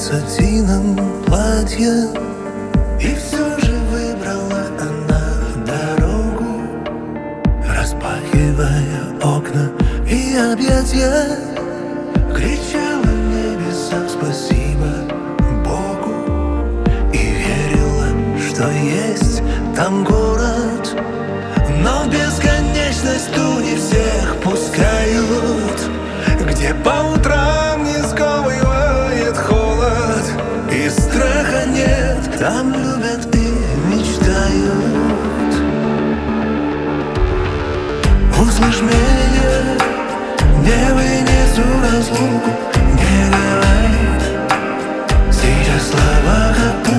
сатином платье. И все же выбрала она дорогу, распахивая окна и объятия. Кричала в небеса спасибо Богу и верила, что есть там город. Но в бесконечность ту не всех пускают, где по утрам не сковывает холод и страха нет. Там любят и мечтают. Услышь меня, не вынесу разлуку. Не говори сейчас слова, как